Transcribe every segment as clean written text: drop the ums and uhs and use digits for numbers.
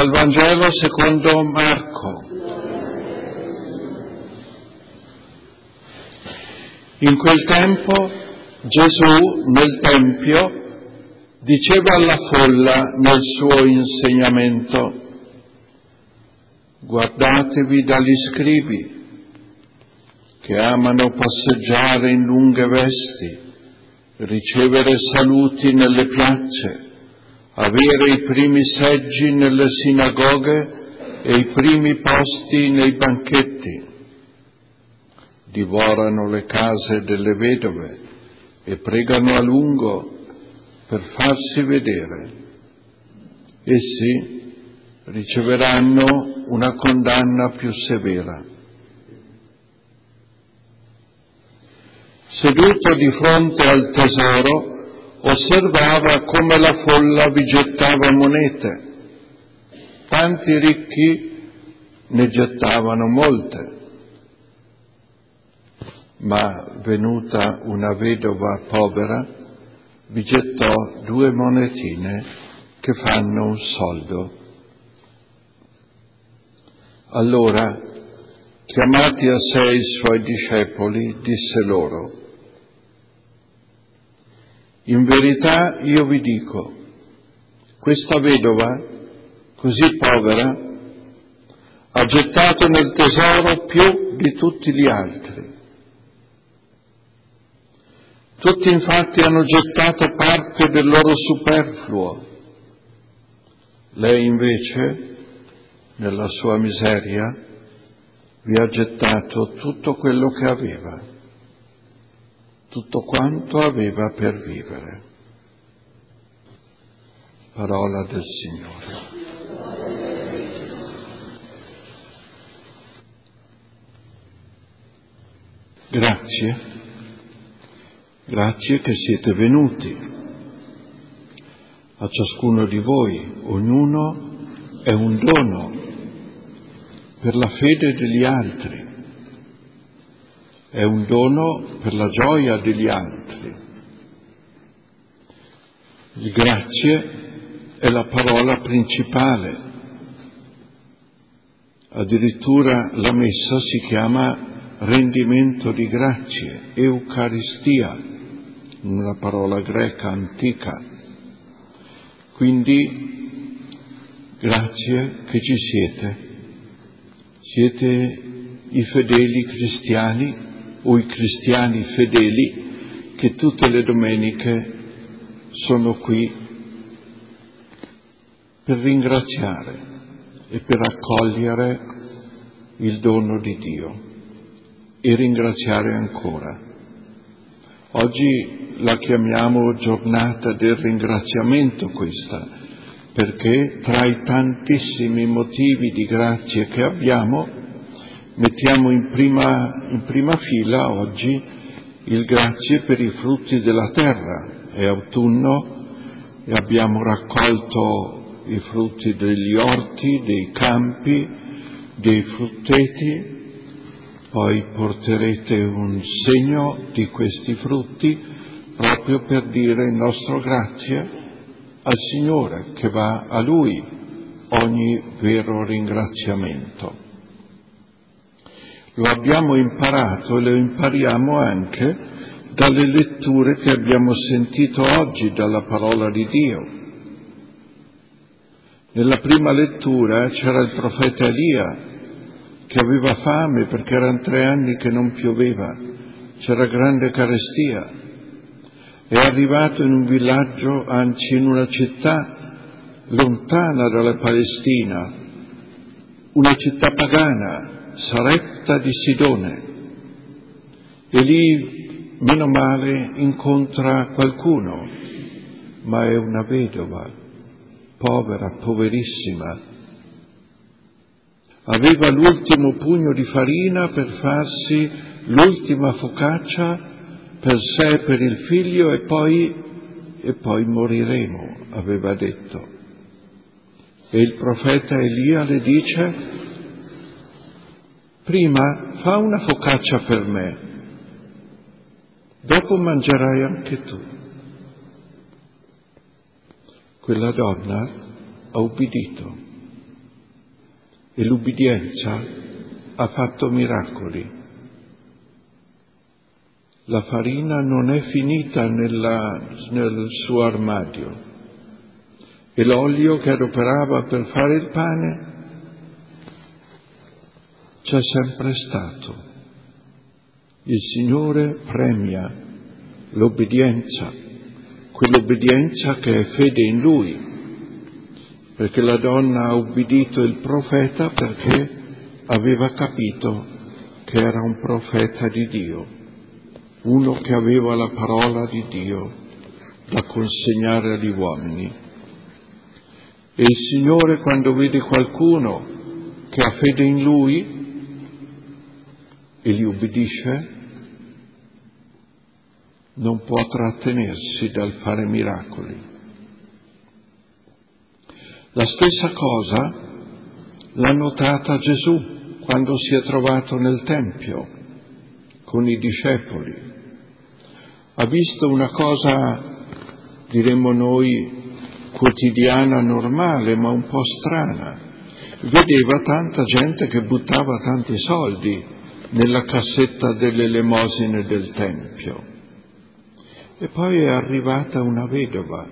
Dal Vangelo secondo Marco. In quel tempo Gesù nel Tempio diceva alla folla nel suo insegnamento: guardatevi dagli scribi che amano passeggiare in lunghe vesti, ricevere saluti nelle piazze, avere i primi seggi nelle sinagoghe e i primi posti nei banchetti. Divorano le case delle vedove e pregano a lungo per farsi vedere. Essi riceveranno una condanna più severa. Seduto di fronte al tesoro, osservava come la folla vi gettava monete. Tanti ricchi ne gettavano molte, ma venuta una vedova povera vi gettò 2 monetine che fanno un soldo. Allora, chiamati a sé i suoi discepoli, disse loro: in verità io vi dico, questa vedova, così povera, ha gettato nel tesoro più di tutti gli altri. Tutti infatti hanno gettato parte del loro superfluo. Lei invece, nella sua miseria, vi ha gettato tutto quello che aveva, tutto quanto aveva per vivere. Parola del Signore. Grazie che siete venuti. A ciascuno di voi, ognuno è un dono per la fede degli altri, è un dono per la gioia degli altri. Il grazie è la parola principale. Addirittura la messa si chiama rendimento di grazie, Eucaristia, una parola greca antica. Quindi grazie che ci siete. Siete i fedeli cristiani o i cristiani fedeli che tutte le domeniche sono qui per ringraziare e per accogliere il dono di Dio e ringraziare ancora. Oggi la chiamiamo giornata del ringraziamento questa, perché tra i tantissimi motivi di grazia che abbiamo, mettiamo in prima fila oggi il grazie per i frutti della terra. È autunno e abbiamo raccolto i frutti degli orti, dei campi, dei frutteti. Poi porterete un segno di questi frutti proprio per dire il nostro grazie al Signore, che va a Lui ogni vero ringraziamento. Lo abbiamo imparato e lo impariamo anche dalle letture che abbiamo sentito oggi dalla parola di Dio. Nella prima lettura c'era il profeta Elia che aveva fame perché erano 3 anni che non pioveva, c'era grande carestia. È arrivato in un villaggio, anzi in una città lontana dalla Palestina, una città pagana, Sarepta di Sidone, e lì, meno male, incontra qualcuno, ma è una vedova, povera, poverissima. Aveva l'ultimo pugno di farina per farsi l'ultima focaccia per sé e per il figlio e poi moriremo, aveva detto. E il profeta Elia le dice: prima fa una focaccia per me, dopo mangerai anche tu. Quella donna ha ubbidito e l'ubbidienza ha fatto miracoli. La farina non è finita nel suo armadio e l'olio che adoperava per fare il pane c'è sempre stato. Il Signore premia l'obbedienza, quell'obbedienza che è fede in Lui, perché la donna ha ubbidito il profeta perché aveva capito che era un profeta di Dio, uno che aveva la parola di Dio da consegnare agli uomini. E il Signore, quando vede qualcuno che ha fede in Lui e gli ubbidisce, non può trattenersi dal fare miracoli. La stessa cosa l'ha notata Gesù quando si è trovato nel Tempio con i discepoli. Ha visto una cosa, diremmo noi, quotidiana, normale, ma un po' strana. Vedeva tanta gente che buttava tanti soldi nella cassetta delle elemosine del Tempio. E poi è arrivata una vedova,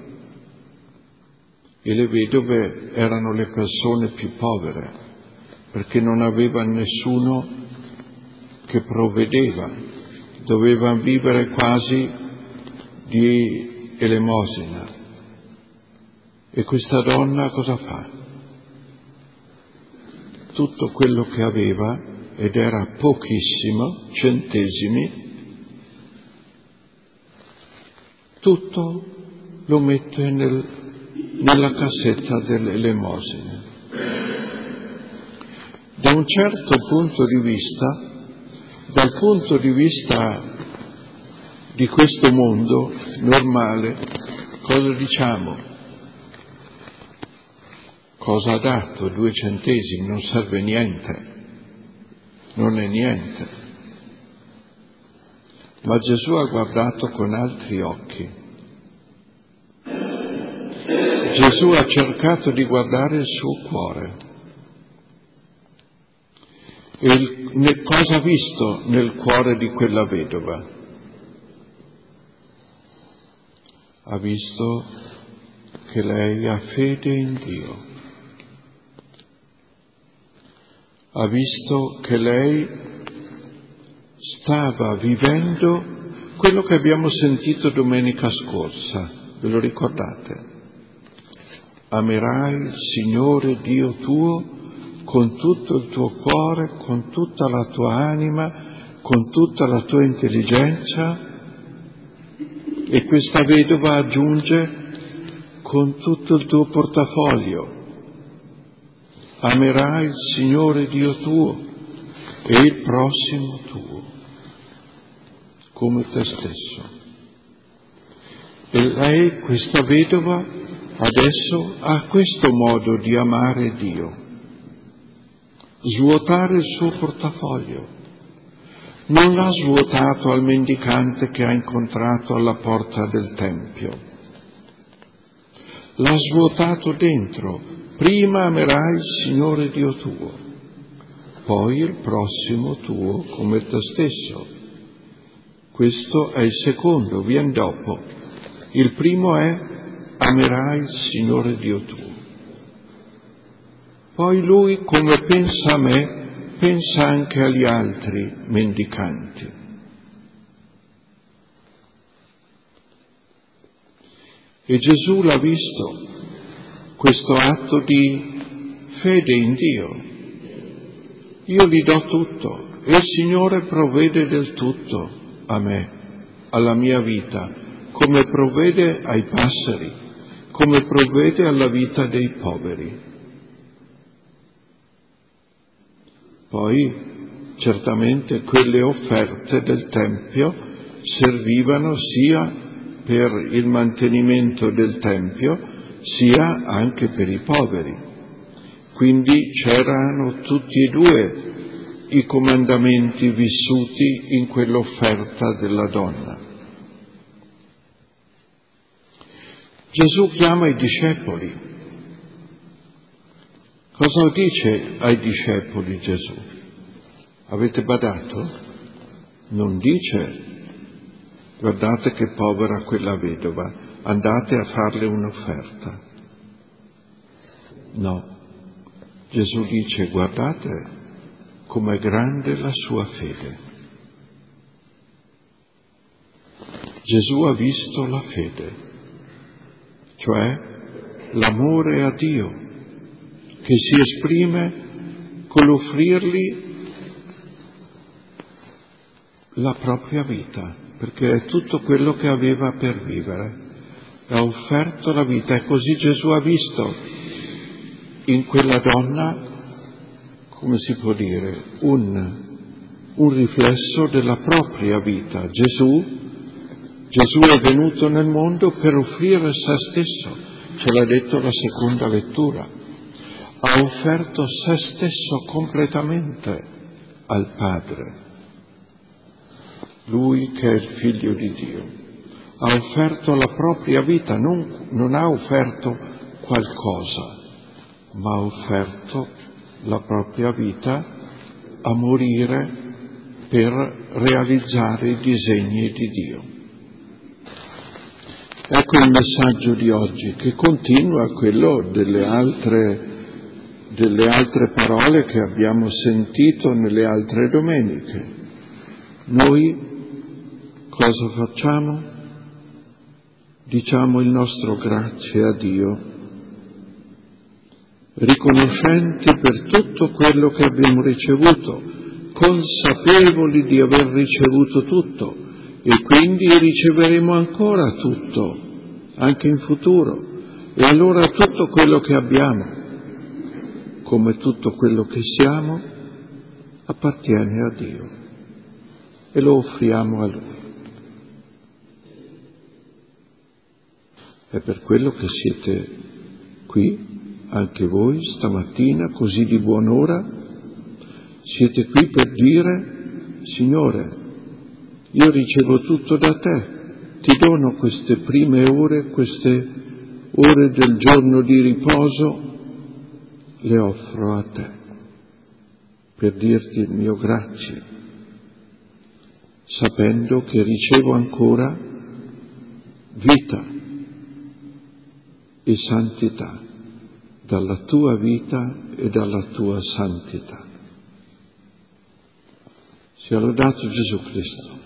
e le vedove erano le persone più povere, perché non avevano nessuno che provvedeva, dovevano vivere quasi di elemosina. E questa donna cosa fa? Tutto quello che aveva, ed era pochissimo, centesimi, tutto lo mette nella cassetta delle elemosine. Da un certo punto di vista, dal punto di vista di questo mondo normale, cosa diciamo? Cosa ha dato? 2 centesimi, non serve niente, non è niente. Ma Gesù ha guardato con altri occhi. Gesù ha cercato di guardare il suo cuore. E cosa ha visto nel cuore di quella vedova? Ha visto che lei ha fede in Dio. Ha visto che lei stava vivendo quello che abbiamo sentito domenica scorsa, ve lo ricordate? Amerai il Signore Dio tuo con tutto il tuo cuore, con tutta la tua anima, con tutta la tua intelligenza, e questa vedova aggiunge con tutto il tuo portafoglio. Amerai il Signore Dio tuo e il prossimo tuo come te stesso. E lei, questa vedova, adesso ha questo modo di amare Dio, svuotare il suo portafoglio. Non l'ha svuotato al mendicante che ha incontrato alla porta del Tempio, l'ha svuotato dentro. Prima amerai il Signore Dio tuo, poi il prossimo tuo come te stesso. Questo è il secondo, viene dopo. Il primo è amerai il Signore Dio tuo. Poi lui, come pensa a me, pensa anche agli altri mendicanti. E Gesù l'ha visto, questo atto di fede in Dio. Io gli do tutto e il Signore provvede del tutto a me, alla mia vita, come provvede ai passeri, come provvede alla vita dei poveri. Poi, certamente, quelle offerte del Tempio servivano sia per il mantenimento del Tempio, sia anche per i poveri. Quindi c'erano tutti e 2 i comandamenti vissuti in quell'offerta della donna. Gesù chiama i discepoli. Cosa dice ai discepoli Gesù? Avete badato? Non dice: guardate che povera quella vedova, andate a farle un'offerta. No, Gesù dice: guardate com'è grande la sua fede. Gesù ha visto la fede, cioè l'amore a Dio, che si esprime con l'offrirgli la propria vita, perché è tutto quello che aveva per vivere. Ha offerto la vita, e così Gesù ha visto in quella donna, come si può dire, un riflesso della propria vita. Gesù è venuto nel mondo per offrire se stesso, ce l'ha detto la seconda lettura. Ha offerto se stesso completamente al Padre. Lui che è il Figlio di Dio ha offerto la propria vita, non ha offerto qualcosa, ma ha offerto la propria vita a morire per realizzare i disegni di Dio. Ecco il messaggio di oggi, che continua quello delle altre parole che abbiamo sentito nelle altre domeniche. Noi cosa facciamo? Diciamo il nostro grazie a Dio, riconoscenti per tutto quello che abbiamo ricevuto, consapevoli di aver ricevuto tutto, e quindi riceveremo ancora tutto, anche in futuro. E allora tutto quello che abbiamo, come tutto quello che siamo, appartiene a Dio e lo offriamo a Lui. È per quello che siete qui, anche voi, stamattina, così di buon'ora. Siete qui per dire: Signore, io ricevo tutto da te, ti dono queste prime ore, queste ore del giorno di riposo, le offro a te, per dirti il mio grazie, sapendo che ricevo ancora vita e santità dalla tua vita e dalla tua santità. Sia lodato Gesù Cristo.